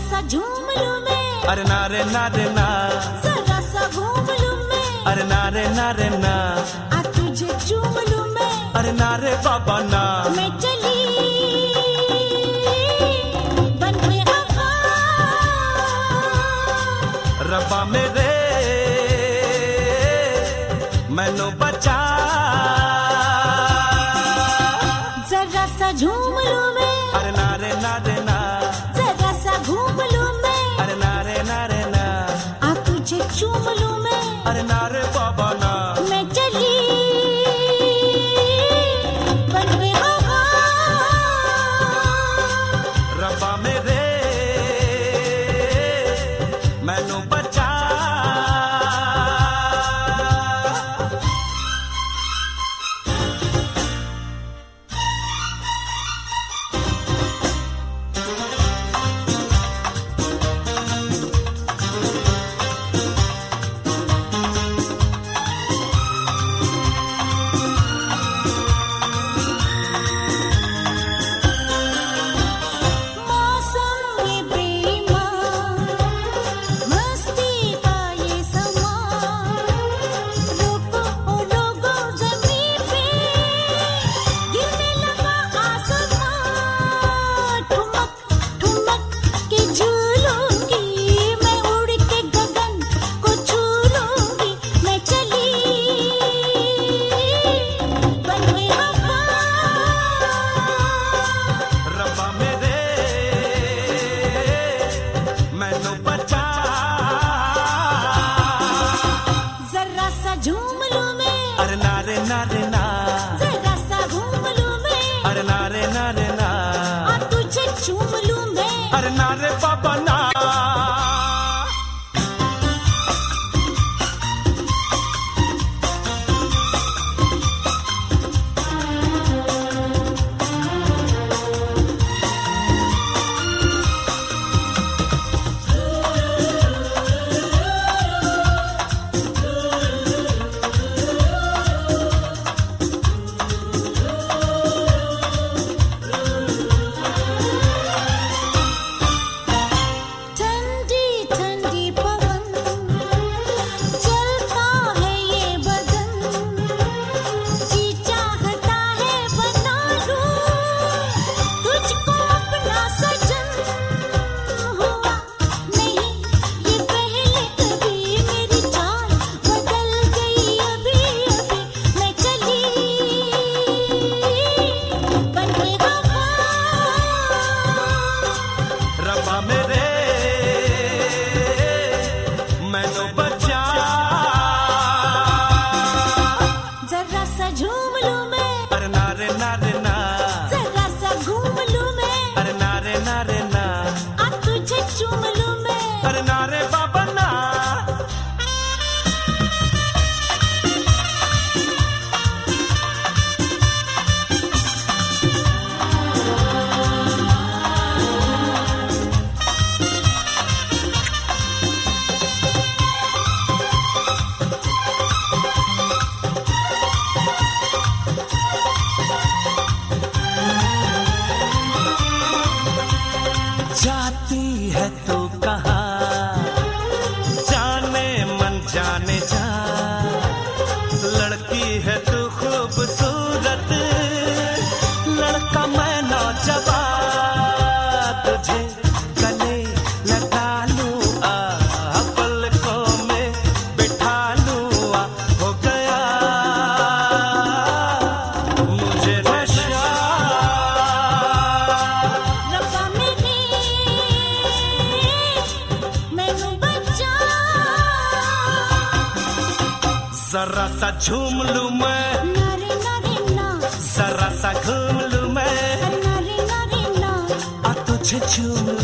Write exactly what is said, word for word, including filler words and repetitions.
सा झूम लूं मैं, अरे नारे नारे ना, जरा सा घूम लूं मैं, अरे नारे नारे ना, आ तुझे चूम लूं मैं, अरे नारे बाबा ना, मैं चली बन के आका रब्बा मेरे मैनू बचा, जरा सा झूम लूं मैं, अरे नारे नारे ना, जरा सा घूम लूं मैं, अरे नारे नारे ना, आ तुझे चूम लूं मैं, अरे नारे बाबा ना, मैं चली बन के आका रब्बा मेरे मैनू बचा। झूम लूं मैं, अरे नारे नारे ना, जरा सा घूम लूं मैं, अरे नारे नारे ना, आ तुझे चूम लूं मैं, अरे नारे बाबा ना। रब्बा मेरे मैनू बचा, जरा सा झूम लूं मैं, अरे नारे नारे ना, जरा सा घूम लूं मैं, अरे नारे नारे ना, आ तुझे चूम लूं मैं, अरे नारे बाबा ना। जाती है तो कहाँ जाने मन जाने जा, लड़की है तू खूबसूरत, लड़का मैं नौजवान, तुझे गले लगा लूं आ, पलकों में बिठा लूं आ, हो गया मुझे नशा। रब्बा मेरे मैनू बचा, जरा सा झूम लूं मैं, नारे नारे ना, जरा सा घूम लूं मैं, नारे नारे ना, आ तुझे झूम